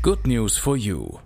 Good News for You.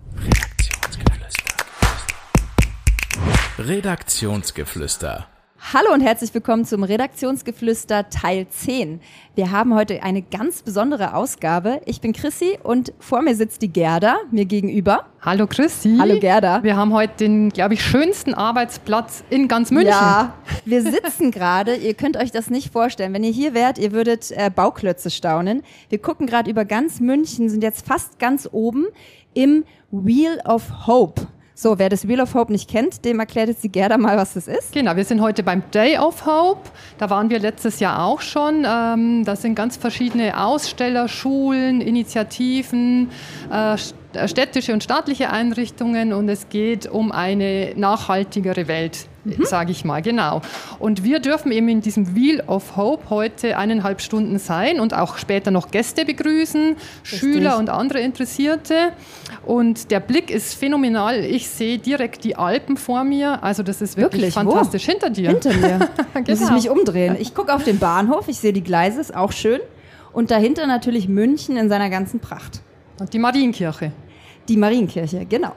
Redaktionsgeflüster. Hallo und herzlich willkommen zum Redaktionsgeflüster Teil 10. Wir haben heute eine ganz besondere Ausgabe. Ich bin Chrissy und vor mir sitzt die Gerda, mir gegenüber. Hallo Chrissy. Hallo Gerda. Wir haben heute den, glaube ich, schönsten Arbeitsplatz in ganz München. Ja, wir sitzen gerade, ihr könnt euch das nicht vorstellen. Wenn ihr hier wärt, ihr würdet Bauklötze staunen. Wir gucken gerade über ganz München, sind jetzt fast ganz oben im Wheel of Hope. So, wer das Wheel of Hope nicht kennt, dem erklärt jetzt die Gerda mal, was das ist. Genau, wir sind heute beim Day of Hope. Da waren wir letztes Jahr auch schon. Da sind ganz verschiedene Aussteller, Schulen, Initiativen, städtische und staatliche Einrichtungen und es geht um eine nachhaltigere Welt, sage ich mal, genau. Und wir dürfen eben in diesem Wheel of Hope heute 1,5 Stunden sein und auch später noch Gäste begrüßen, Schüler und andere Interessierte. Und der Blick ist phänomenal. Ich sehe direkt die Alpen vor mir. Also das ist wirklich fantastisch. Wo? Hinter dir. Hinter mir. Genau. Muss ich mich umdrehen. Ich gucke auf den Bahnhof, ich sehe die Gleise, ist auch schön. Und dahinter natürlich München in seiner ganzen Pracht. Und die Marienkirche. Die Marienkirche, genau.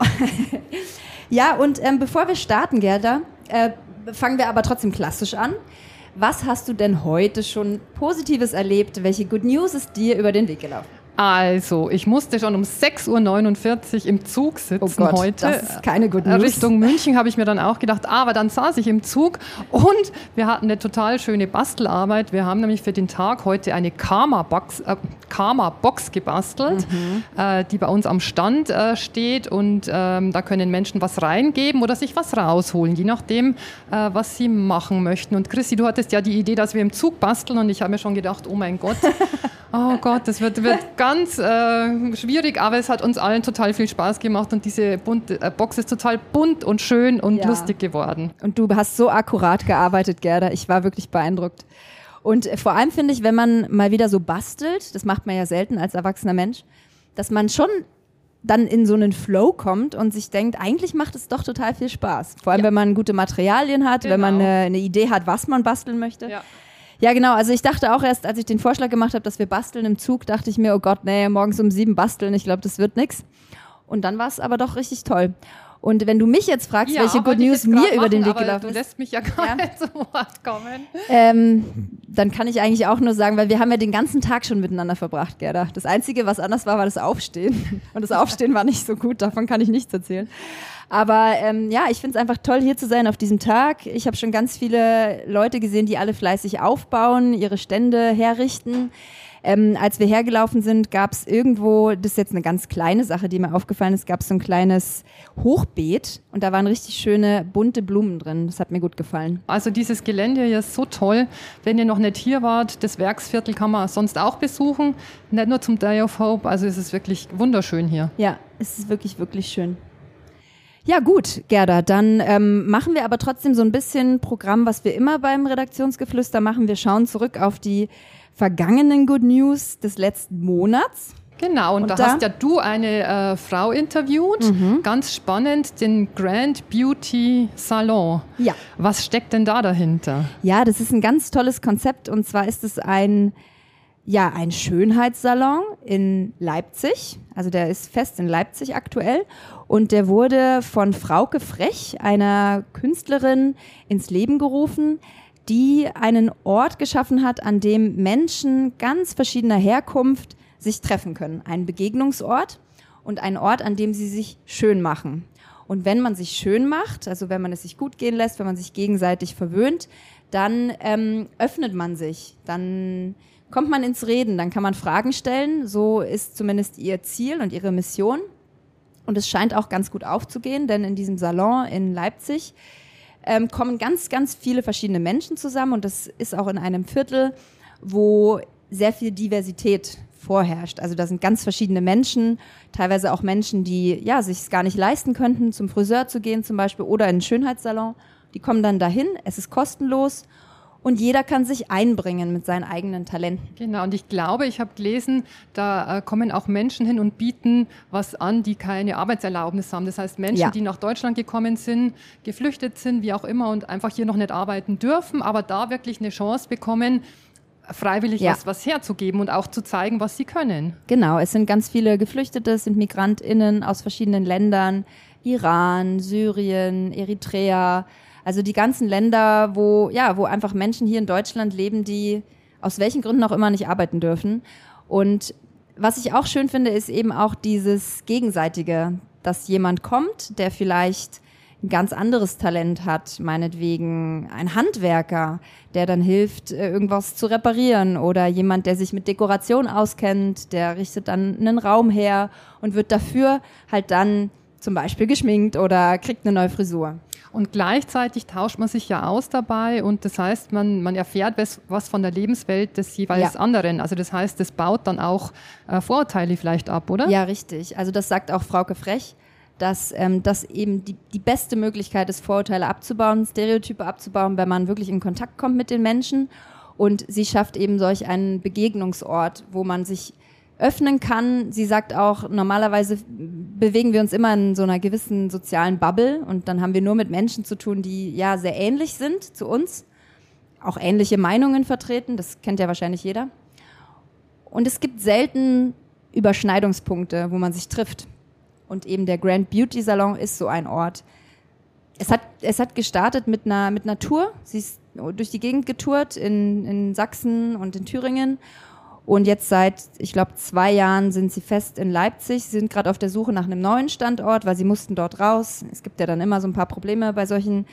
Ja, und bevor wir starten, Gerda, fangen wir aber trotzdem klassisch an. Was hast du denn heute schon Positives erlebt? Welche Good News ist dir über den Weg gelaufen? Also, ich musste schon um 6:49 Uhr im Zug sitzen heute. Das ist keine Good News. Richtung München habe ich mir dann auch gedacht, aber dann saß ich im Zug und wir hatten eine total schöne Bastelarbeit. Wir haben nämlich für den Tag heute eine Karma-Box gebastelt, die bei uns am Stand steht und da können Menschen was reingeben oder sich was rausholen, je nachdem, was sie machen möchten. Und Chrissy, du hattest ja die Idee, dass wir im Zug basteln und ich habe mir schon gedacht, oh mein Gott, das wird ganz schwierig, aber es hat uns allen total viel Spaß gemacht und diese Box ist total bunt und schön und lustig geworden. Und du hast so akkurat gearbeitet, Gerda. Ich war wirklich beeindruckt. Und vor allem finde ich, wenn man mal wieder so bastelt, das macht man ja selten als erwachsener Mensch, dass man schon dann in so einen Flow kommt und sich denkt, eigentlich macht es doch total viel Spaß. Vor allem, wenn man gute Materialien hat, wenn man eine Idee hat, was man basteln möchte. Ja, genau. Also ich dachte auch erst, als ich den Vorschlag gemacht habe, dass wir basteln im Zug, dachte ich mir, oh Gott, nee, morgens um 7 basteln, ich glaube, das wird nix. Und dann war es aber doch richtig toll. Und wenn du mich jetzt fragst, welche Good News mir über den Weg gelaufen ist. Du lässt mich ja gar nicht zu Wort kommen. Dann kann ich eigentlich auch nur sagen, weil wir haben ja den ganzen Tag schon miteinander verbracht, Gerda. Das Einzige, was anders war das Aufstehen. Und das Aufstehen war nicht so gut, davon kann ich nichts erzählen. Aber ich finde es einfach toll, hier zu sein auf diesem Tag. Ich habe schon ganz viele Leute gesehen, die alle fleißig aufbauen, ihre Stände herrichten. Als wir hergelaufen sind, gab es irgendwo, das ist jetzt eine ganz kleine Sache, die mir aufgefallen ist, gab es so ein kleines Hochbeet und da waren richtig schöne, bunte Blumen drin. Das hat mir gut gefallen. Also dieses Gelände hier ist so toll. Wenn ihr noch nicht hier wart, das Werksviertel kann man sonst auch besuchen. Nicht nur zum Day of Hope, also es ist wirklich wunderschön hier. Ja, es ist wirklich, wirklich schön. Ja gut, Gerda, dann machen wir aber trotzdem so ein bisschen Programm, was wir immer beim Redaktionsgeflüster machen. Wir schauen zurück auf die vergangenen Good News des letzten Monats. Genau, und da hast ja du eine Frau interviewt, ganz spannend, den Grand Beauty Salon. Ja. Was steckt denn da dahinter? Ja, das ist ein ganz tolles Konzept und zwar ist es ein Schönheitssalon in Leipzig, also der ist fest in Leipzig aktuell und der wurde von Frauke Frech, einer Künstlerin, ins Leben gerufen, die einen Ort geschaffen hat, an dem Menschen ganz verschiedener Herkunft sich treffen können. Ein Begegnungsort und ein Ort, an dem sie sich schön machen. Und wenn man sich schön macht, also wenn man es sich gut gehen lässt, wenn man sich gegenseitig verwöhnt, dann öffnet man sich, dann kommt man ins Reden, dann kann man Fragen stellen. So ist zumindest ihr Ziel und ihre Mission. Und es scheint auch ganz gut aufzugehen, denn in diesem Salon in Leipzig kommen ganz, ganz viele verschiedene Menschen zusammen und das ist auch in einem Viertel, wo sehr viel Diversität vorherrscht. Also da sind ganz verschiedene Menschen, teilweise auch Menschen, die sich es gar nicht leisten könnten, zum Friseur zu gehen zum Beispiel oder in einen Schönheitssalon. Die kommen dann dahin, es ist kostenlos. Und jeder kann sich einbringen mit seinen eigenen Talenten. Genau, und ich glaube, ich habe gelesen, da kommen auch Menschen hin und bieten was an, die keine Arbeitserlaubnis haben. Das heißt, Menschen, die nach Deutschland gekommen sind, geflüchtet sind, wie auch immer, und einfach hier noch nicht arbeiten dürfen, aber da wirklich eine Chance bekommen, freiwillig was herzugeben und auch zu zeigen, was sie können. Genau, es sind ganz viele Geflüchtete, es sind MigrantInnen aus verschiedenen Ländern, Iran, Syrien, Eritrea, also die ganzen Länder, wo einfach Menschen hier in Deutschland leben, die aus welchen Gründen auch immer nicht arbeiten dürfen. Und was ich auch schön finde, ist eben auch dieses Gegenseitige, dass jemand kommt, der vielleicht ein ganz anderes Talent hat, meinetwegen ein Handwerker, der dann hilft, irgendwas zu reparieren, oder jemand, der sich mit Dekoration auskennt, der richtet dann einen Raum her und wird dafür halt dann zum Beispiel geschminkt oder kriegt eine neue Frisur. Und gleichzeitig tauscht man sich ja aus dabei und das heißt, man erfährt was von der Lebenswelt des jeweils anderen. Also das heißt, das baut dann auch Vorurteile vielleicht ab, oder? Ja, richtig. Also das sagt auch Frauke Frech, dass das eben die beste Möglichkeit ist, Vorurteile abzubauen, Stereotype abzubauen, wenn man wirklich in Kontakt kommt mit den Menschen. Und sie schafft eben solch einen Begegnungsort, wo man sich öffnen kann. Sie sagt auch, normalerweise bewegen wir uns immer in so einer gewissen sozialen Bubble und dann haben wir nur mit Menschen zu tun, die ja sehr ähnlich sind zu uns, auch ähnliche Meinungen vertreten, das kennt ja wahrscheinlich jeder. Und es gibt selten Überschneidungspunkte, wo man sich trifft. Und eben der Grand Beauty Salon ist so ein Ort. Es hat gestartet mit einer Tour. Sie ist durch die Gegend getourt in Sachsen und in Thüringen. Und jetzt seit, ich glaube, 2 Jahren sind sie fest in Leipzig. Sie sind gerade auf der Suche nach einem neuen Standort, weil sie mussten dort raus. Es gibt ja dann immer so ein paar Probleme bei solchen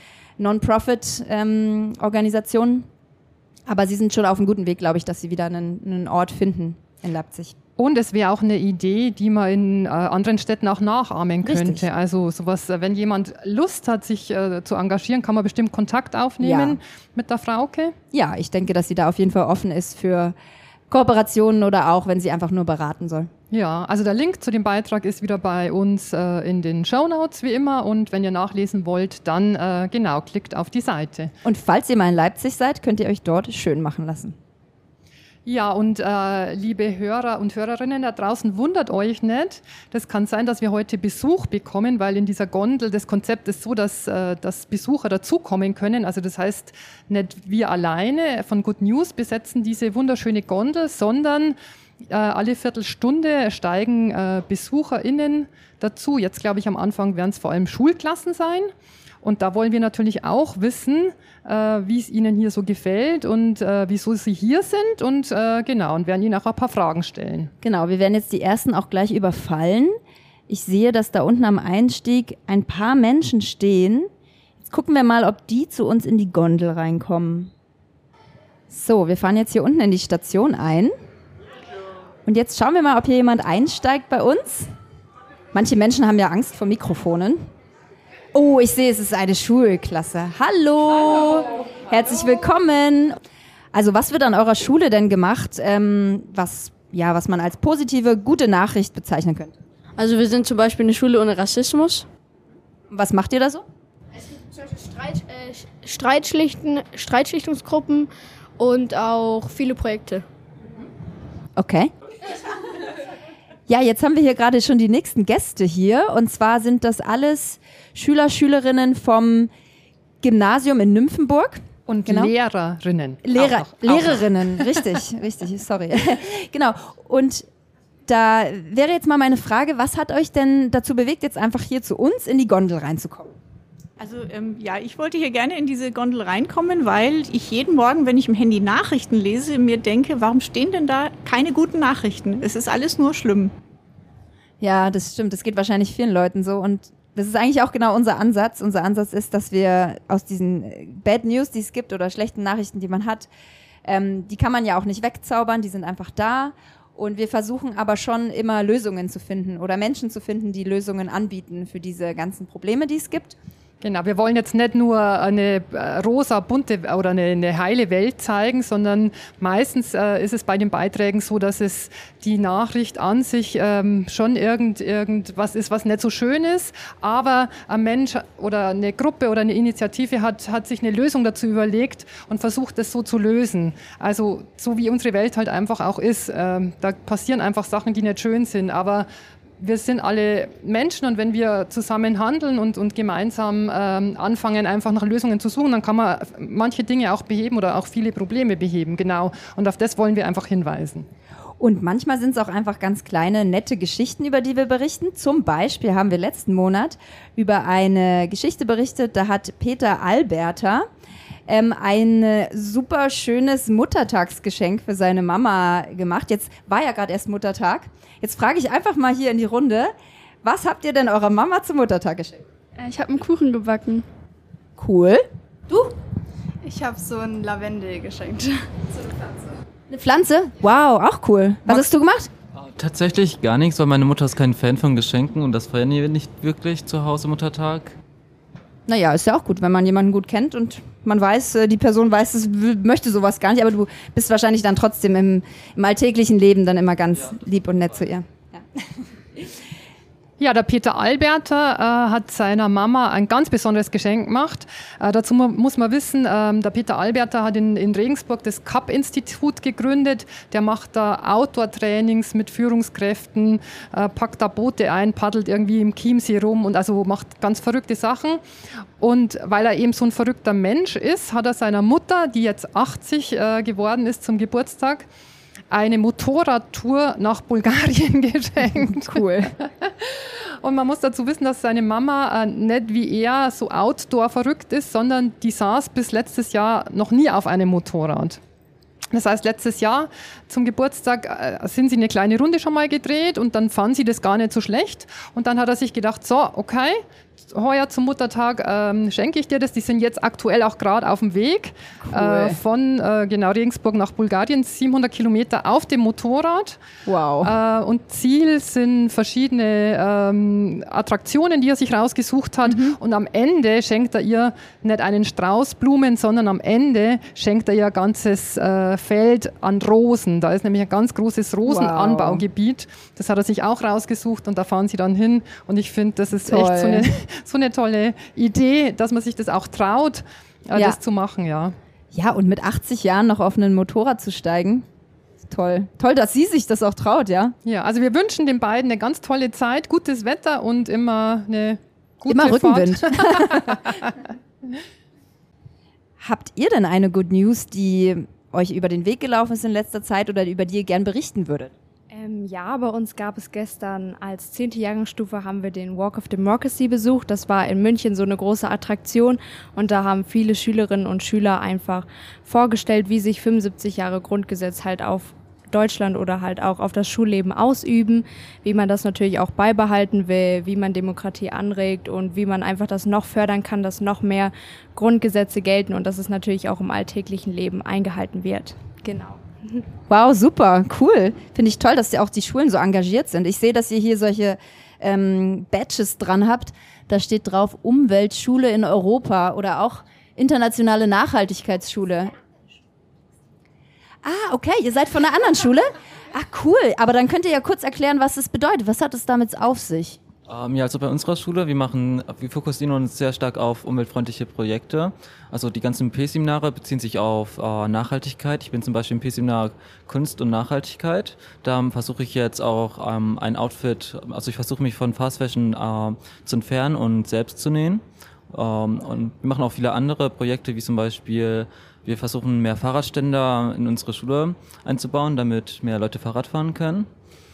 Non-Profit-Organisationen. Aber sie sind schon auf einem guten Weg, glaube ich, dass sie wieder einen Ort finden in Leipzig. Und es wäre auch eine Idee, die man in anderen Städten auch nachahmen könnte. Richtig. Also sowas, wenn jemand Lust hat, sich zu engagieren, kann man bestimmt Kontakt aufnehmen mit der Frauke. Ja, ich denke, dass sie da auf jeden Fall offen ist für Kooperationen oder auch, wenn sie einfach nur beraten soll. Ja, also der Link zu dem Beitrag ist wieder bei uns in den Shownotes wie immer und wenn ihr nachlesen wollt, dann klickt auf die Seite. Und falls ihr mal in Leipzig seid, könnt ihr euch dort schön machen lassen. Ja, und liebe Hörer und Hörerinnen da draußen, wundert euch nicht. Das kann sein, dass wir heute Besuch bekommen, weil in dieser Gondel das Konzept ist so, dass Besucher dazukommen können. Also das heißt, nicht wir alleine von Good News besetzen diese wunderschöne Gondel, sondern alle Viertelstunde steigen BesucherInnen dazu. Jetzt glaube ich, am Anfang werden es vor allem Schulklassen sein. Und da wollen wir natürlich auch wissen, wie es Ihnen hier so gefällt und wieso Sie hier sind und werden Ihnen auch ein paar Fragen stellen. Genau, wir werden jetzt die ersten auch gleich überfallen. Ich sehe, dass da unten am Einstieg ein paar Menschen stehen. Jetzt gucken wir mal, ob die zu uns in die Gondel reinkommen. So, wir fahren jetzt hier unten in die Station ein. Und jetzt schauen wir mal, ob hier jemand einsteigt bei uns. Manche Menschen haben ja Angst vor Mikrofonen. Oh, ich sehe, es ist eine Schulklasse. Hallo. Herzlich willkommen. Also was wird an eurer Schule denn gemacht, was man als positive, gute Nachricht bezeichnen könnte? Also wir sind zum Beispiel eine Schule ohne Rassismus. Was macht ihr da so? Es gibt zum Beispiel Streitschlichtungsgruppen und auch viele Projekte. Okay. Ja, jetzt haben wir hier gerade schon die nächsten Gäste hier. Und zwar sind das alles Schüler, Schülerinnen vom Gymnasium in Nymphenburg. Und genau. Lehrerinnen. Lehrerinnen, richtig, sorry. Genau. Und da wäre jetzt mal meine Frage, was hat euch denn dazu bewegt, jetzt einfach hier zu uns in die Gondel reinzukommen? Also ich wollte hier gerne in diese Gondel reinkommen, weil ich jeden Morgen, wenn ich im Handy Nachrichten lese, mir denke, warum stehen denn da keine guten Nachrichten? Es ist alles nur schlimm. Ja, das stimmt. Das geht wahrscheinlich vielen Leuten so. Und das ist eigentlich auch genau unser Ansatz. Unser Ansatz ist, dass wir aus diesen Bad News, die es gibt oder schlechten Nachrichten, die man hat, die kann man ja auch nicht wegzaubern, die sind einfach da. Und wir versuchen aber schon immer Lösungen zu finden oder Menschen zu finden, die Lösungen anbieten für diese ganzen Probleme, die es gibt. Genau, wir wollen jetzt nicht nur eine rosa, bunte oder eine heile Welt zeigen, sondern meistens ist es bei den Beiträgen so, dass es die Nachricht an sich schon irgendwas ist, was nicht so schön ist, aber ein Mensch oder eine Gruppe oder eine Initiative hat sich eine Lösung dazu überlegt und versucht, das so zu lösen. Also so wie unsere Welt halt einfach auch ist. Da passieren einfach Sachen, die nicht schön sind, aber wir sind alle Menschen und wenn wir zusammen handeln und gemeinsam anfangen, einfach nach Lösungen zu suchen, dann kann man manche Dinge auch beheben oder auch viele Probleme beheben, genau. Und auf das wollen wir einfach hinweisen. Und manchmal sind es auch einfach ganz kleine, nette Geschichten, über die wir berichten. Zum Beispiel haben wir letzten Monat über eine Geschichte berichtet, da hat Peter Alberta ein super schönes Muttertagsgeschenk für seine Mama gemacht. Jetzt war ja gerade erst Muttertag. Jetzt frage ich einfach mal hier in die Runde, was habt ihr denn eurer Mama zum Muttertag geschenkt? Ich habe einen Kuchen gebacken. Cool. Du? Ich habe so ein Lavendel geschenkt. So eine Pflanze. Eine Pflanze? Wow, auch cool. Was hast du gemacht? Tatsächlich gar nichts, weil meine Mutter ist kein Fan von Geschenken und das feiern wir nicht wirklich zu Hause Muttertag. Naja, ist ja auch gut, wenn man jemanden gut kennt und man weiß, die Person weiß, es möchte sowas gar nicht, aber du bist wahrscheinlich dann trotzdem im alltäglichen Leben dann immer ganz lieb und nett zu ihr. Ja. Ja, der Peter Alberta hat seiner Mama ein ganz besonderes Geschenk gemacht. Dazu muss man wissen, der Peter Alberta hat in Regensburg das CAP-Institut gegründet. Der macht da Outdoor-Trainings mit Führungskräften, packt da Boote ein, paddelt irgendwie im Chiemsee rum und also macht ganz verrückte Sachen. Und weil er eben so ein verrückter Mensch ist, hat er seiner Mutter, die jetzt 80 geworden ist zum Geburtstag, eine Motorradtour nach Bulgarien geschenkt. Cool. Und man muss dazu wissen, dass seine Mama nicht wie er so Outdoor verrückt ist, sondern die saß bis letztes Jahr noch nie auf einem Motorrad. Das heißt, letztes Jahr zum Geburtstag sind sie eine kleine Runde schon mal gedreht und dann fand sie das gar nicht so schlecht. Und dann hat er sich gedacht, so, okay, heuer zum Muttertag schenke ich dir das. Die sind jetzt aktuell auch gerade auf dem Weg von Regensburg nach Bulgarien, 700 Kilometer auf dem Motorrad. Wow. Und Ziel sind verschiedene Attraktionen, die er sich rausgesucht hat. Und am Ende schenkt er ihr nicht einen Strauß Blumen, sondern am Ende schenkt er ihr ein ganzes Feld an Rosen. Da ist nämlich ein ganz großes Rosenanbaugebiet. Das hat er sich auch rausgesucht und da fahren sie dann hin. Und ich finde, das ist echt so eine tolle Idee, dass man sich das auch traut, das zu machen, ja. Ja, und mit 80 Jahren noch auf ein Motorrad zu steigen, toll. Toll, dass sie sich das auch traut, ja. Ja, also wir wünschen den beiden eine ganz tolle Zeit, gutes Wetter und immer eine gute Immer Rückenwind. Fahrt. Habt ihr denn eine Good News, die euch über den Weg gelaufen ist in letzter Zeit oder über die ihr gern berichten würdet? Ja, bei uns gab es gestern als 10. Jahrgangsstufe haben wir den Walk of Democracy besucht. Das war in München so eine große Attraktion und da haben viele Schülerinnen und Schüler einfach vorgestellt, wie sich 75 Jahre Grundgesetz halt auf Deutschland oder halt auch auf das Schulleben ausüben, wie man das natürlich auch beibehalten will, wie man Demokratie anregt und wie man einfach das noch fördern kann, dass noch mehr Grundgesetze gelten und dass es natürlich auch im alltäglichen Leben eingehalten wird. Genau. Wow, super, cool. Finde ich toll, dass auch die Schulen so engagiert sind. Ich sehe, dass ihr hier solche Badges dran habt. Da steht drauf Umweltschule in Europa oder auch internationale Nachhaltigkeitsschule. Ah, okay, ihr seid von einer anderen Schule? Ah, cool. Aber dann könnt ihr ja kurz erklären, was das bedeutet. Was hat es damit auf sich? Ja, also bei unserer Schule, wir fokussieren uns sehr stark auf umweltfreundliche Projekte. Also die ganzen P-Seminare beziehen sich auf Nachhaltigkeit. Ich bin zum Beispiel im P-Seminar Kunst und Nachhaltigkeit. Da versuche ich jetzt auch ein Outfit, also ich versuche mich von Fast Fashion zu entfernen und selbst zu nähen. Und wir machen auch viele andere Projekte, wie zum Beispiel, wir versuchen mehr Fahrradständer in unsere Schule einzubauen, damit mehr Leute Fahrrad fahren können.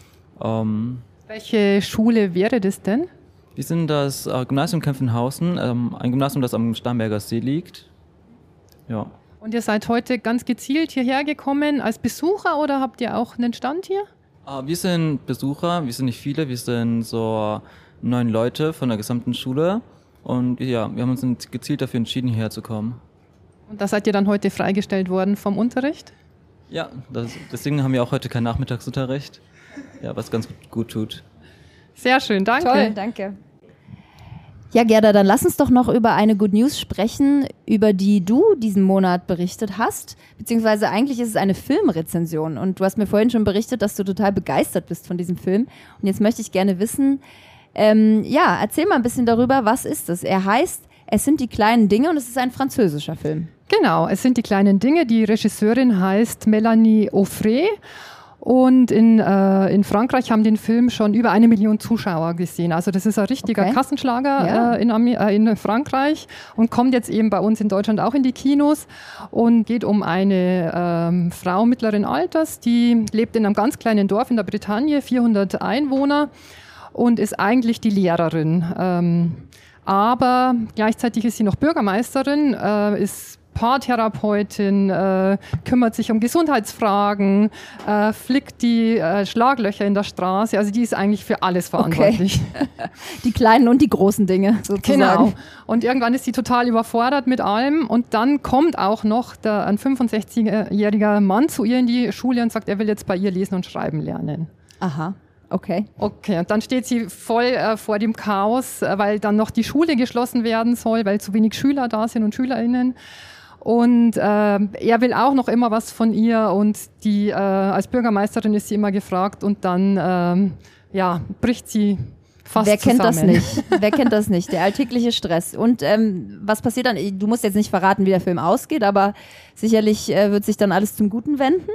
Welche Schule wäre das denn? Wir sind das Gymnasium Kempfenhausen, ein Gymnasium, das am Starnberger See liegt. Ja. Und ihr seid heute ganz gezielt hierher gekommen als Besucher oder habt ihr auch einen Stand hier? Wir sind Besucher, wir sind nicht viele, wir sind so 9 Leute von der gesamten Schule. Und ja, wir haben uns gezielt dafür entschieden, hierher zu kommen. Und da seid ihr dann heute freigestellt worden vom Unterricht? Ja, deswegen haben wir auch heute keinen Nachmittagsunterricht. Ja, was ganz gut tut. Sehr schön, danke. Toll, danke. Ja, Gerda, dann lass uns doch noch über eine Good News sprechen, über die du diesen Monat berichtet hast. Beziehungsweise eigentlich ist es eine Filmrezension. Und du hast mir vorhin schon berichtet, dass du total begeistert bist von diesem Film. Und jetzt möchte ich gerne wissen, erzähl mal ein bisschen darüber, was ist es? Er heißt Es sind die kleinen Dinge und es ist ein französischer Film. Genau, es sind die kleinen Dinge. Die Regisseurin heißt Melanie Offray. Und in Frankreich haben den Film schon über 1 Million Zuschauer gesehen. Also das ist ein richtiger Kassenschlager in Frankreich und kommt jetzt eben bei uns in Deutschland auch in die Kinos und geht um eine Frau mittleren Alters, die lebt in einem ganz kleinen Dorf in der Bretagne, 400 Einwohner und ist eigentlich die Lehrerin. Aber gleichzeitig ist sie noch Bürgermeisterin, ist Paartherapeutin, kümmert sich um Gesundheitsfragen, flickt die Schlaglöcher in der Straße. Also die ist eigentlich für alles verantwortlich. Okay. Die kleinen und die großen Dinge sozusagen. Genau. Und irgendwann ist sie total überfordert mit allem. Und dann kommt auch noch ein 65-jähriger Mann zu ihr in die Schule und sagt, er will jetzt bei ihr lesen und schreiben lernen. Aha. Okay. Okay, und dann steht sie voll vor dem Chaos, weil dann noch die Schule geschlossen werden soll, weil zu wenig Schüler da sind und SchülerInnen. Und er will auch noch immer was von ihr und die als Bürgermeisterin ist sie immer gefragt und dann bricht sie fast Wer kennt zusammen. das nicht? Wer kennt das nicht? Der alltägliche Stress. Und was passiert dann? Du musst jetzt nicht verraten, wie der Film ausgeht, aber sicherlich wird sich dann alles zum Guten wenden.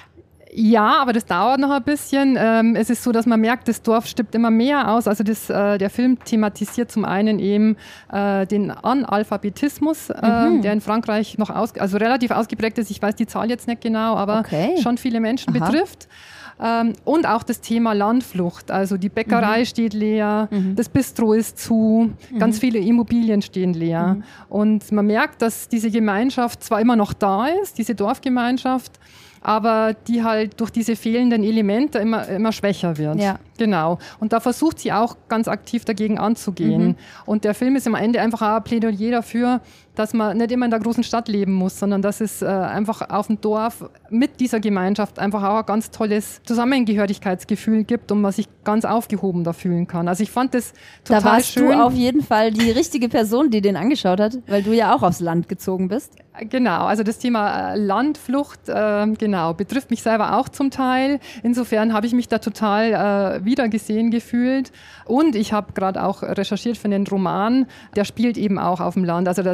Ja, aber das dauert noch ein bisschen. Es ist so, dass man merkt, das Dorf stirbt immer mehr aus. Also der Film thematisiert zum einen eben den Analphabetismus, der in Frankreich noch relativ ausgeprägt ist. Ich weiß die Zahl jetzt nicht genau, aber schon viele Menschen betrifft. Und auch das Thema Landflucht. Also die Bäckerei steht leer, das Bistro ist zu, ganz viele Immobilien stehen leer. Und man merkt, dass diese Gemeinschaft zwar immer noch da ist, diese Dorfgemeinschaft, aber die halt durch diese fehlenden Elemente immer schwächer wird. Ja. Genau. Und da versucht sie auch ganz aktiv dagegen anzugehen. Und der Film ist am Ende einfach auch ein Plädoyer dafür, dass man nicht immer in der großen Stadt leben muss, sondern dass es einfach auf dem Dorf mit dieser Gemeinschaft einfach auch ein ganz tolles Zusammengehörigkeitsgefühl gibt und man sich ganz aufgehoben da fühlen kann. Also ich fand das total schön. Da warst du auf jeden Fall die richtige Person, die den angeschaut hat, weil du ja auch aufs Land gezogen bist. Genau, also das Thema Landflucht, betrifft mich selber auch zum Teil. Insofern habe ich mich da total wiedergesehen gefühlt. Und ich habe gerade auch recherchiert für einen Roman, der spielt eben auch auf dem Land. Also da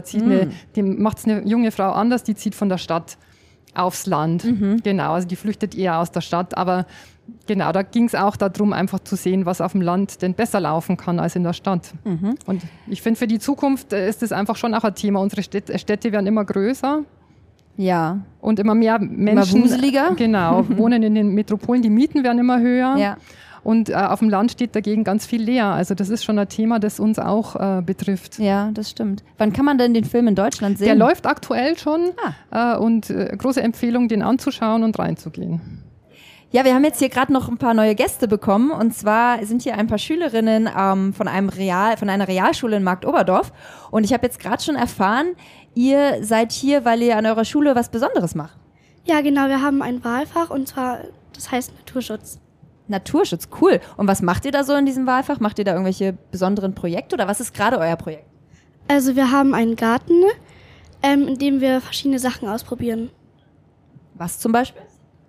macht es eine junge Frau anders, die zieht von der Stadt aufs Land. Genau, also die flüchtet eher aus der Stadt. Aber genau, da ging es auch darum, einfach zu sehen, was auf dem Land denn besser laufen kann als in der Stadt. Und ich finde, für die Zukunft ist das einfach schon auch ein Thema. Unsere Städte werden immer größer. Ja. Und immer mehr Menschen. Immer wuseliger. Genau, wohnen in den Metropolen, die Mieten werden immer höher. Ja. Und auf dem Land steht dagegen ganz viel leer. Also das ist schon ein Thema, das uns auch betrifft. Ja, das stimmt. Wann kann man denn den Film in Deutschland sehen? Der läuft aktuell schon. Und große Empfehlung, den anzuschauen und reinzugehen. Ja, wir haben jetzt hier gerade noch ein paar neue Gäste bekommen. Und zwar sind hier ein paar Schülerinnen von einer Realschule in Marktoberdorf. Und ich habe jetzt gerade schon erfahren, ihr seid hier, weil ihr an eurer Schule was Besonderes macht. Ja, genau. Wir haben ein Wahlfach und zwar, das heißt Naturschutz. Naturschutz, cool. Und was macht ihr da so in diesem Wahlfach? Macht ihr da irgendwelche besonderen Projekte oder was ist gerade euer Projekt? Also wir haben einen Garten, in dem wir verschiedene Sachen ausprobieren. Was zum Beispiel?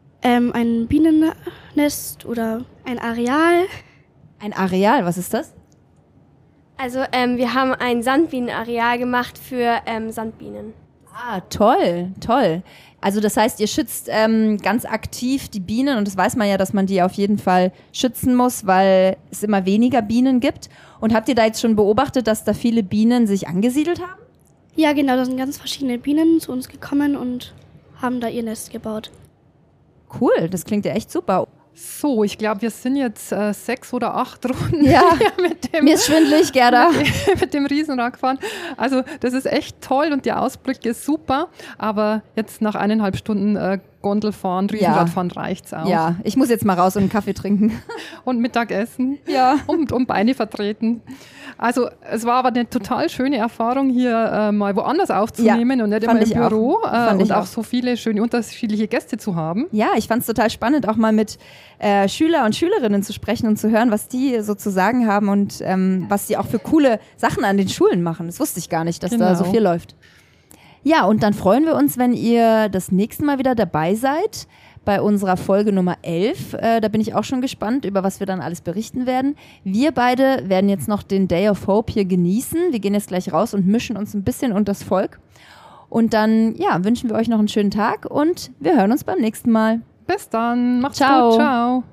Ein Bienennest oder ein Areal. Ein Areal, was ist das? Also wir haben ein Sandbienenareal gemacht für Sandbienen. Ah, toll, toll. Also das heißt, ihr schützt ganz aktiv die Bienen und das weiß man ja, dass man die auf jeden Fall schützen muss, weil es immer weniger Bienen gibt. Und habt ihr da jetzt schon beobachtet, dass da viele Bienen sich angesiedelt haben? Ja, genau, da sind ganz verschiedene Bienen zu uns gekommen und haben da ihr Nest gebaut. Cool, das klingt ja echt super. So, ich glaube, wir sind jetzt 6 oder 8 Runden mir ist schwindelig, Gerda. Mit dem Riesenradfahren. Also das ist echt toll und der Ausblick ist super, aber jetzt nach 1,5 Stunden Gondelfahren, Riesenradfahren reicht's auch. Ja, ich muss jetzt mal raus und einen Kaffee trinken. Und Mittagessen. Ja. Und Beine vertreten. Also es war aber eine total schöne Erfahrung, hier mal woanders aufzunehmen und nicht immer im Büro und auch so viele schöne unterschiedliche Gäste zu haben. Ja, ich fand es total spannend, auch mal mit Schüler und Schülerinnen zu sprechen und zu hören, was die so zu sagen haben und was sie auch für coole Sachen an den Schulen machen. Das wusste ich gar nicht, dass da so viel läuft. Ja, und dann freuen wir uns, wenn ihr das nächste Mal wieder dabei seid bei unserer Folge Nummer 11. Da bin ich auch schon gespannt, über was wir dann alles berichten werden. Wir beide werden jetzt noch den Day of Hope hier genießen. Wir gehen jetzt gleich raus und mischen uns ein bisschen unter das Volk. Und dann wünschen wir euch noch einen schönen Tag und wir hören uns beim nächsten Mal. Bis dann. Macht's Ciao. gut. Ciao.